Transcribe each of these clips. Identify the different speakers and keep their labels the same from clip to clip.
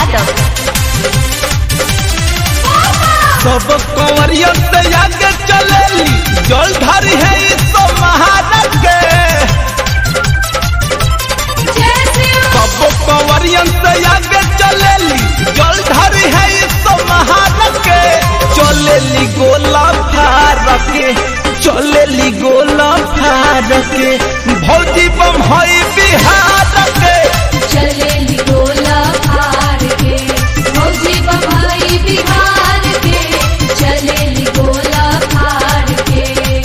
Speaker 1: यादव।
Speaker 2: सब कंवरियन से आगे चलेली जलधारी है इस महाराज के। सब कंवरियन से आगे चलेली जलधारी है इस महाराज के। चलेली गोला फार के, चलेली गोला फार के, भौजी बम हई बिहार के।
Speaker 1: चलेली गोला फार के, भौजी बम हई बिहार के। चलेली गोला फार के।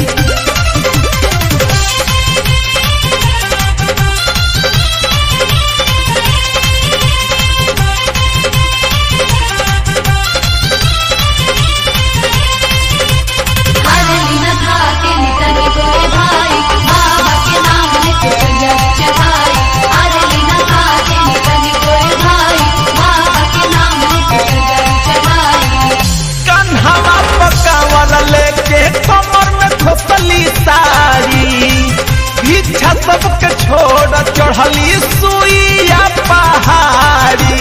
Speaker 1: सबके छोड़ चढ़ली सुइया पहाड़ी।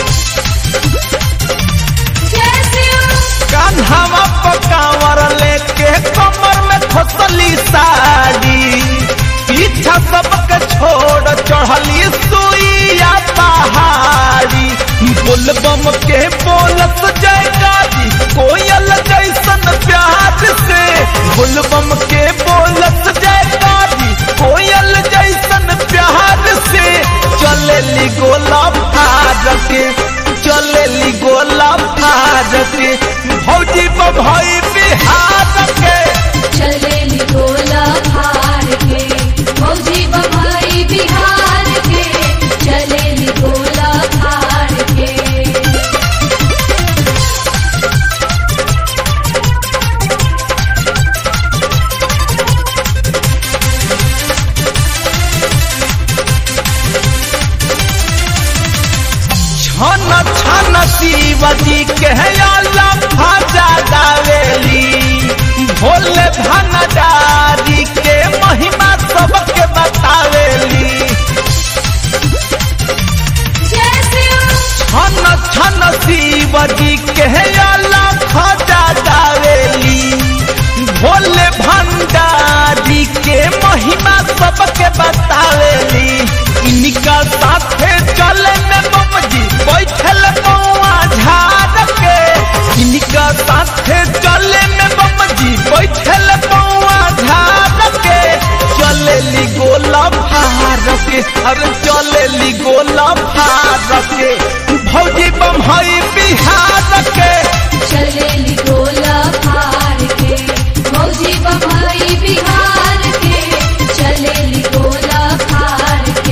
Speaker 1: कान्हावा पकावर लेके कमर में खोसली साड़ी। पीछा सबके छोड़ चढ़ली सुइया पहाड़ी। बोलबम के बोलत जयकारी कोयल जैसन प्यार से। बोलबम के बोलत जयकारी कोयल जैसन प्यार से। चलेली गोला फार के, चलेली गोला फार के, भौजी बम हई बिहार के। चलेली गोला फार के, भौजी बम हई बिहार के। चलेली गोला फार के।
Speaker 2: छन छन शिवजी के अल्लाह भाजा गावेली। भोले भंडारी के महिमा सबके बतावेली। छन छन शिवजी के अल्लाह भाजा गावेली। भोले भंडारी के महिमा सबके बतावेली। इनका साथे चले में बमजी बैठल कौआ झाड़ के। इनका साथे चले में बमजी बैठल कौआ झाड़ के। चलेली गोला फार के, अरे चलेली गोला फार के, भौजी बम हई बिहार के।
Speaker 1: चलेली गोला फार के, भौजी बम हई बिहार के। चलेली गोला फार के।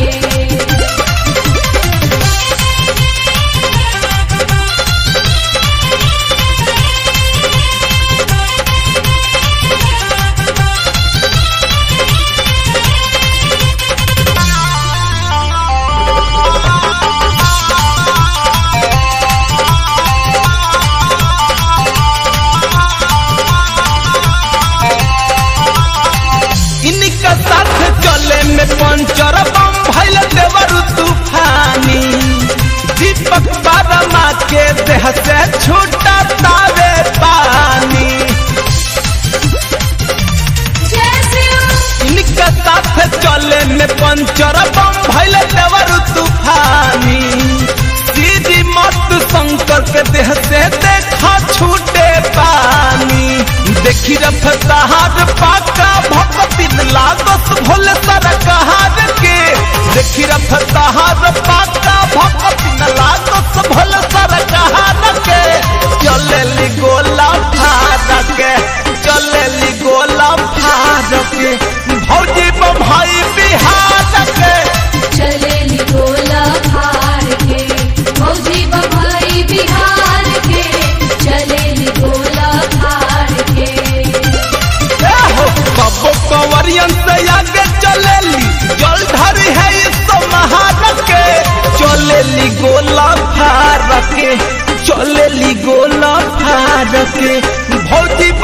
Speaker 2: इनका साथ चले में पंचर बम भइल देवर तूफानी। दीपक बारमा के देह से छूटा तावे पानी। इनका साथ चले में पंचर बम भइल देवर तूफानी। सीधी मत शंकर के देह से देखा छूटे पानी। देखी रफ्तार पाका भक्ति लागत भोले सरकार के। देखी रफ्तार पाका भक्ति लागत भोले सरकार के। चलेली गोला फार के, चलेली गोला फार के, भौजी बम हई बिहार के।
Speaker 1: चलेली गोला फार के, भौजी बम हई बिहार के। चलेली गोला फार के।
Speaker 2: सब कंवरियन से आगे चलेली जलधारी है इस महाराज के। चलेली गोला फार के, चलेली गोला फार के, भौजी